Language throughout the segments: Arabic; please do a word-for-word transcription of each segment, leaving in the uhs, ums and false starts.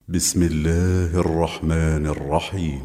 بسم الله الرحمن الرحيم.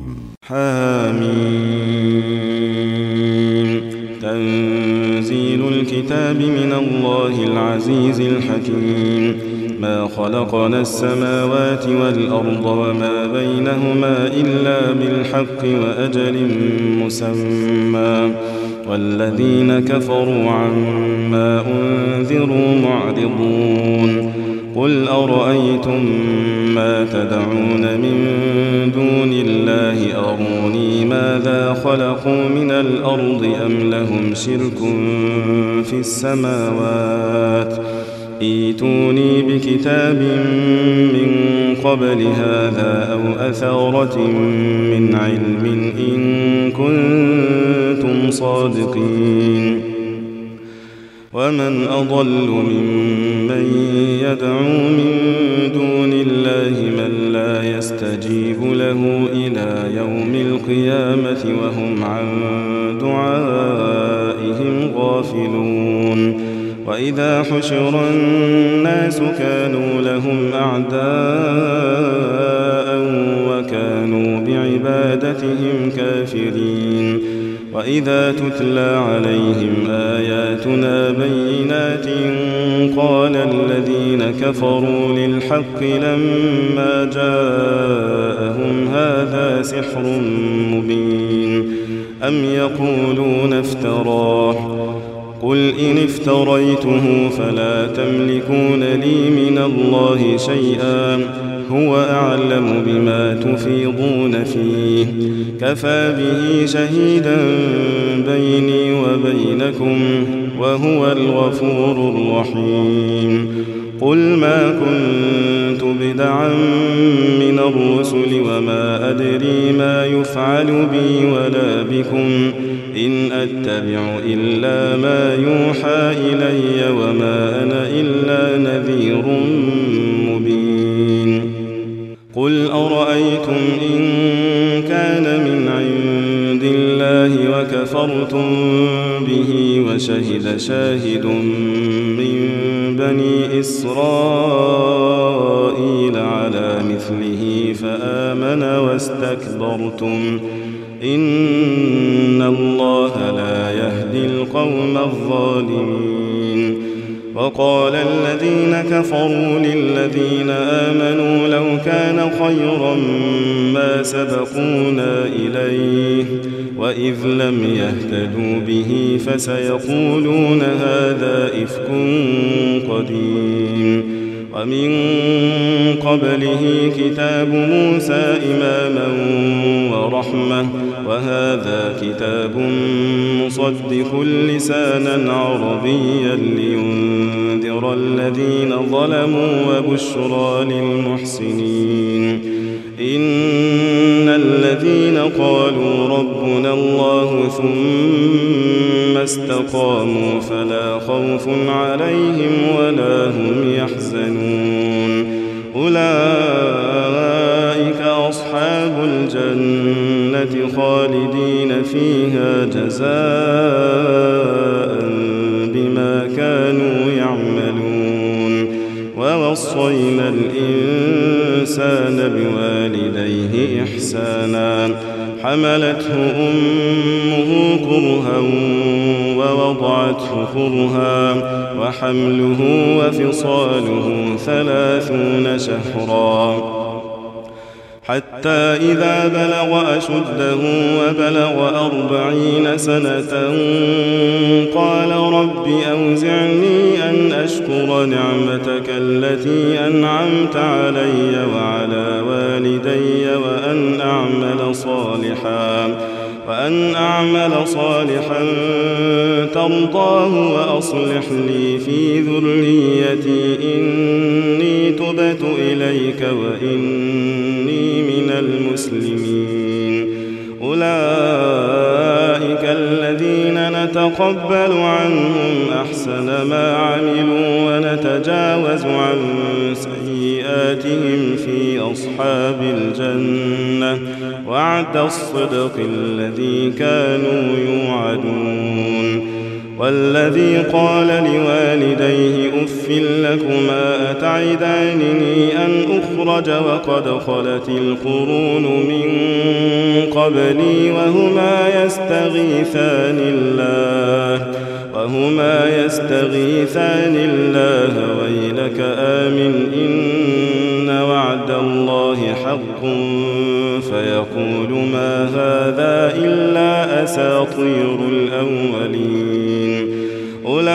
حميم. تنزيل الكتاب من الله العزيز الحكيم. ما خلقنا السماوات والأرض وما بينهما إلا بالحق وأجل مسمى، والذين كفروا عما أنذروا معرضون. قل أرأيتم ما تدعون من دون الله أروني ماذا خلقوا من الأرض أم لهم شرك في السماوات؟ ائتوني بكتاب من قبل هذا أو أثارة من علم إن كنتم صادقين. ومن أضل ممن يدعو من دون الله من لا يستجيب له إلى يوم القيامة وهم عن دعائهم غافلون. وإذا حشر الناس كانوا لهم أعداء وكانوا بعبادتهم كافرين. وإذا تتلى عليهم آياتنا بينات قال الذين كفروا للحق لما جاءهم هذا سحر مبين أم يقولون افتراه؟ قل إن افتريته فلا تملكون لي من الله شيئا هو أعلم بما تفيضون فيه كفى به شهيدا بيني وبينكم وهو الغفور الرحيم. قل ما كنت بدعا من الرسل وما أدري ما يفعل بي ولا بكم إن أتبع إلا ما يوحى إلي وما أنا إلا نذير مبين. قل أرأيتم إن كان من عند الله وكفرتم به وشهد شاهد من بني إسرائيل على مثله فآمن واستكبرتم إن الله لا يهدي القوم الظالمين. وقال الذين كفروا للذين آمنوا لو كان خيرا ما سبقونا إليه وإذ لم يهتدوا به فسيقولون هذا إفك قديم. ومن قبله كتاب موسى إماما ورحمة وهذا كتاب مصدق لسانا عربيا لينذر الذين ظلموا وبشرى للمحسنين. إن الذين قالوا ربنا الله ثم استقاموا فلا خوف عليهم ولا هم يحزنون. أولئك أصحاب الجنة خالدين فيها جزاء بما كانوا يعملون. ووصينا الإنسان بوالديه إحسانا حملته أمه كرها ووضعته كرها وحمله وفصاله ثلاثون شهرا حتى إذا بلغ أشده وبلغ أربعين سنة قال رب أوزعني أن أشكر نعمتك التي أنعمت علي وعلى والدي وأن أعمل صالحا وأن أعمل صالحا ترضاه وأصلح لي في ذريتي إني تبت إليك وإني من المسلمين. أولئك الذين نتقبل عنهم أحسن ما عملوا ونتجاوز عن سيئاتهم في أصحاب الجنة وعد الصدق الذي كانوا يوعدون. والذي قال لوالديه أف لكما أتعدانني أن أخرج وقد خلت القرون من قبلي وهما يستغيثان الله وهما يستغيثان الله ويلك آمن إن وعد الله حق فيقول ما هذا إلا أساطير الأولين أولئك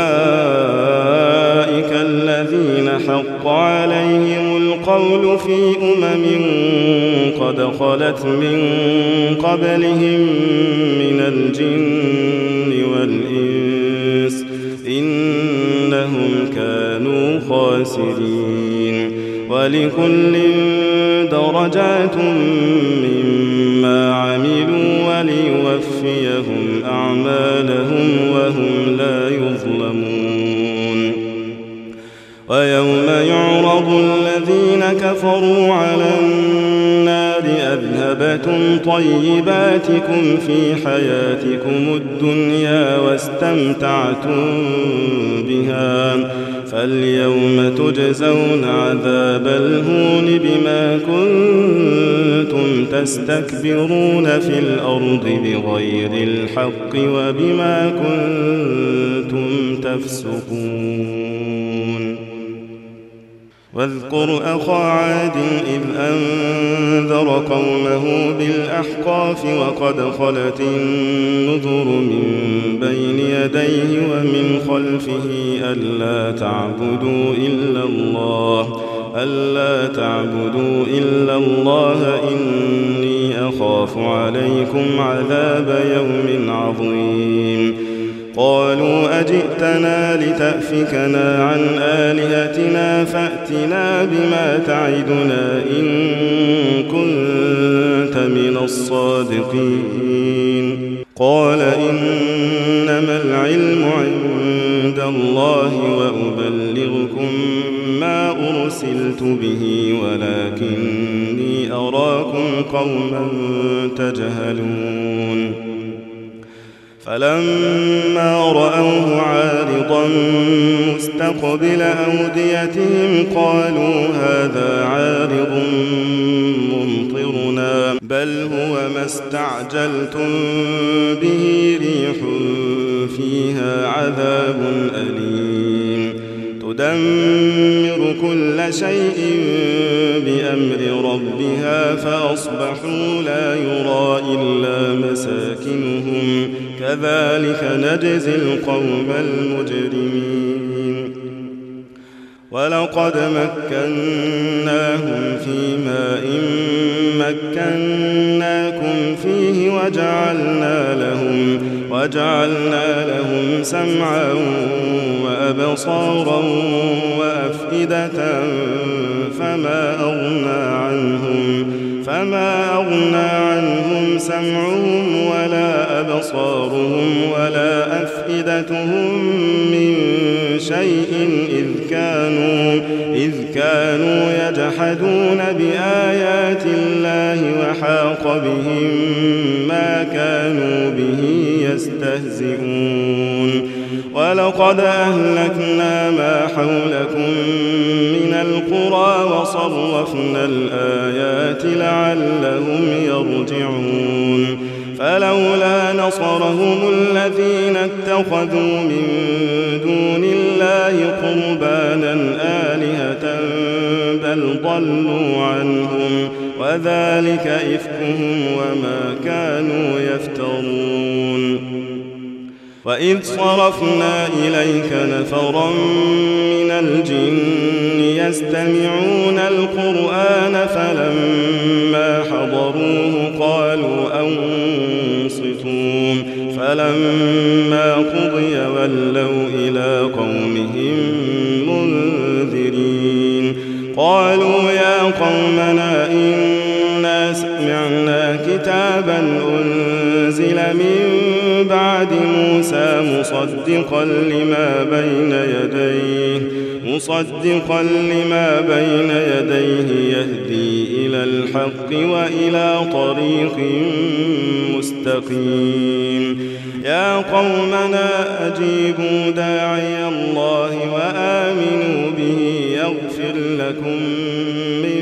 الذين حق عليهم القول في أمم قد خلت من قبلهم من الجن والإنس إنهم كانوا خاسرين ولكل درجات مما عملوا وليوفيهم أعمالهم وهم لا يظلمون ويوم يعرض الذين كفروا على النار أذهبتم طيباتكم في حياتكم الدنيا واستمتعتم بها فاليوم تجزون عذاب الهون بما كنتم تستكبرون في الأرض بغير الحق وبما كنتم تفسقون واذكر أخا عاد إذ أنذر قومه بالأحقاف وقد خلت النذر من بين يديه ومن خلفه ألا تعبدوا إلا الله ألا تعبدوا إلا الله إني أخاف عليكم عذاب يوم عظيم قالوا أجئتنا لتأفكنا عن آلهتنا فأتنا بما تعدنا إن كنت من الصادقين قال إنما العلم عند الله وأبلغكم ما أرسلت به ولكني أراكم قوما تجهلون فلما رأوه عارضا مستقبل أوديتهم قالوا هذا عارض ممطرنا بل هو ما استعجلتم به ريح فيها عذاب أليم تدمر كل شيء بأمر ربها فأصبحوا لا يرى إلا مساكنهم كذلك نجزي القوم المجرمين ولقد مكناهم في ماء مكناكم فيه وجعلنا لهم وجعلنا لهم سمعا وأبصارا وأفئدة فما أغنى عنهم فما أغنى عنهم سمعهم ولا أبصارهم ولا أفئدتهم من شيء إذ كانوا إذ كانوا يجحدون بآيات الله وحاق بهم ما كانوا به يستهزئون ولقد أهلكنا ما حولكم من القرى وصرفنا الآيات لعلهم يرجعون فلولا نصرهم الذين اتخذوا من دون الله قربانا آلهة بل ضلوا عنهم وذلك إفكهم وما كانوا يفترون وإذ صرفنا إليك نفرا من الجن يستمعون القرآن فلما حضروه قالوا أنصتوا فلما قضي ولوا إلى قومهم منذرين قالوا يا قومنا إنا سمعنا كتابا أنزل من بعد موسى مصدقا لما بين يديه مصدقا لما بين يديه يهدي إلى الحق وإلى طريق مستقيم يا قومنا أجيبوا داعي الله وآمنوا به يغفر لكم من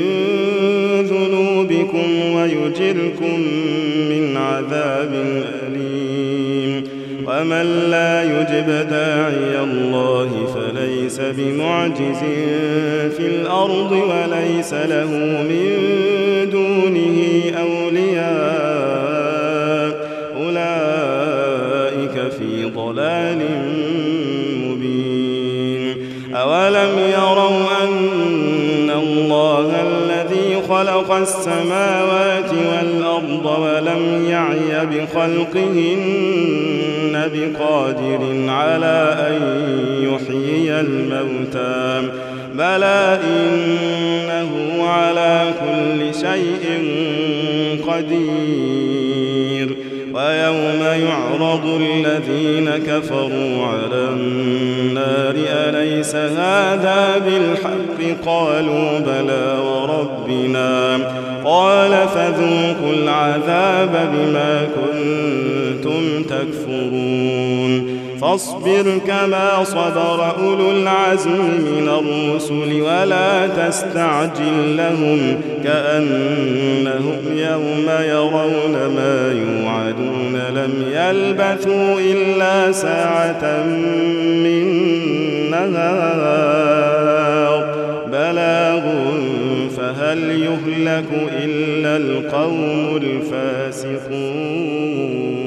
ذنوبكم ويجركم من عذاب أليم ومن لا يجب داعي الله فليس بمعجز في الأرض وليس له من دونه أولياء أولئك في ضلال مبين أولم يروا أن الله الذي خلق السماوات والأرض ولم يعي بخلقهن بقادر على أن يحيي الموتى بلى إنه على كل شيء قدير ويوم يعرض الذين كفروا على النار أليس هذا بالحق قالوا بلى وربنا قال فذوقوا العذاب بما كنتم تكفرون فاصبر كما صبر أولو العزم من الرسل ولا تستعجل لهم كأنهم يوم يرون ما يوعدون لم يلبثوا إلا ساعة من نهار بلاغ فهل يهلك إلا القوم الفاسقون.